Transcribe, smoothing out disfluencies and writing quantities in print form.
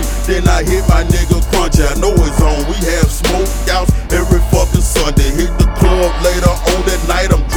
then I hit my nigga Crunch. I know it's on. We have smoke outs every fucking Sunday. Hit the club later on that night. I'm